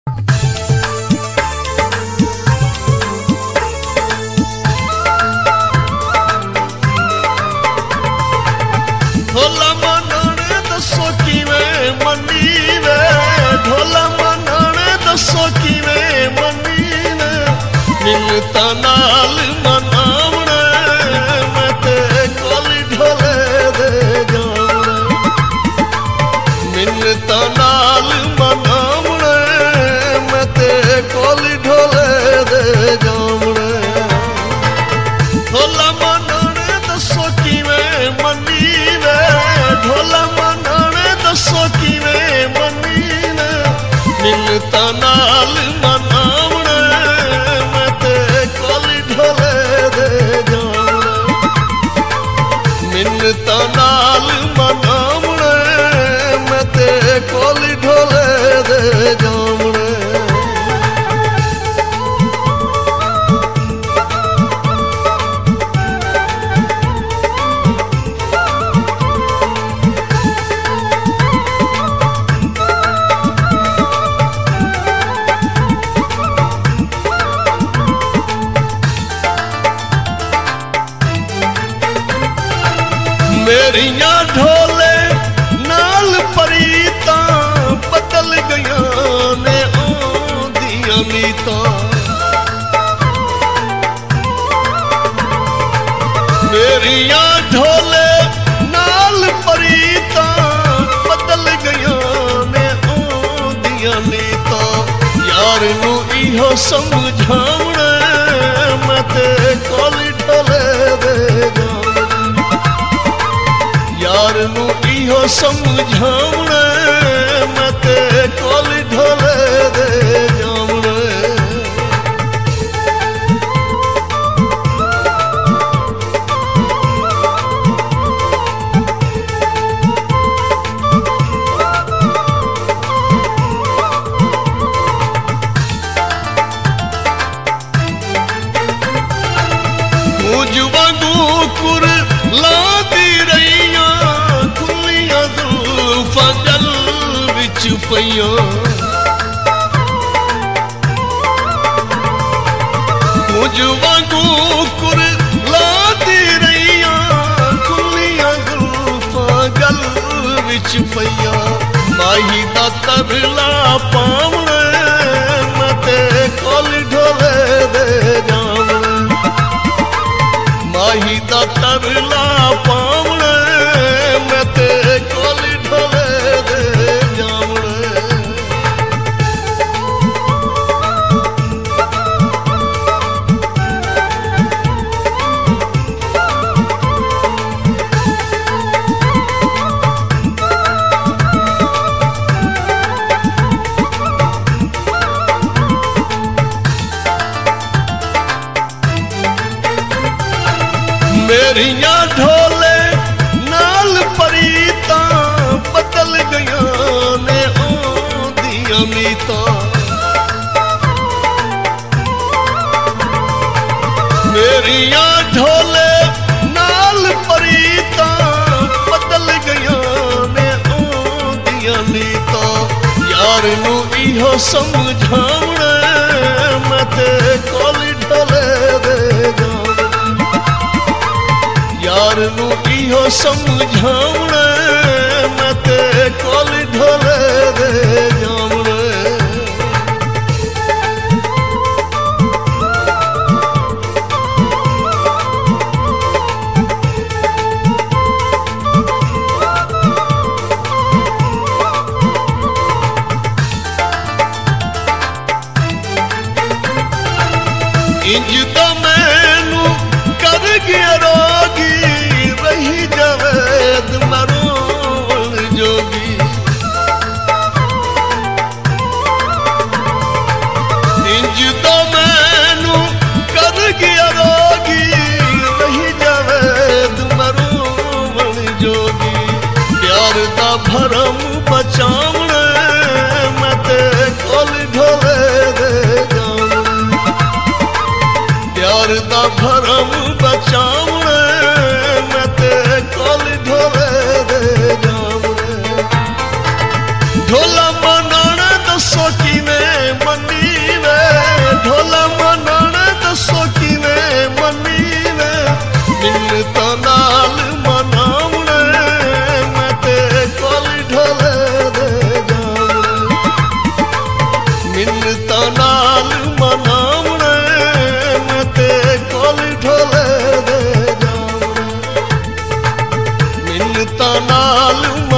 ढोला मनाने दसो किवें मनी वे, ढोला मनाने दसो किवें मनी वे, मिन्नतां नाल मनावणे मैं ते कोल ढोले दे जावणे, मिन्नतां नाल मनावणे मैं ते कोल ढोले दे जावणे। ढोला मनाने दसो किवें मनी वे, ढोला मनाने दसो किवें मनी वे, मिन्नतां नाल मनावणे मैं ते कोल ढोले दे जावणे, मिन्नतां नाल मनावणे मैं ते कोल ढोले दे जावणे। मेरियां ढोले नाल परीतां बदल गईयां ने आंदियां मीतां, मेरियां ढोले नाल परीतां बदल गईयां ने आंदियां मीतां, यार नूं इहो समझावणे मैं ते कोल ढोले दे जावणे, यार नूं इहो समझावणे मैं ते कोल ढोले दे जावणे। गूंज वांगू कुर लादी रहियां खुलियां जुल्फां गल विच पईयां, गूंज वांगू कुर लादी रहियां खुलियां जुल्फां गल विच पईयां, माही दा तरला पावणे मैं ते कोल ढोले दे जावणे, माही दा तरला पावणे मैं ते कोल ढोले दे जावणे। मेरियां ढोले नाल परीतां बदल गईयां ने आंदियां मीतां, मेरियां ढोले नाल परीतां बदल गईयां ने आंदियां मीतां, यार नूं इहो समझावणे मैं ते कोल ढोले दे जावणे, यार नूं इहो समझावणे मैं ते कोल ढोले दे जावणे। इंज दा मैनू कर गया रोगी रही जावेद मरोण जोगी, इंज दा मैनू कर गया रोगी रही जावेद मरोण जोगी, प्यार दा भरम बचावणे मैं ते कोल ढोले दे जावणे, प्यार दा भरम बचावणे मैं ते कोल ढोले दे जावणे। ढोला मनाने दसो किवें मिन्नतां नाल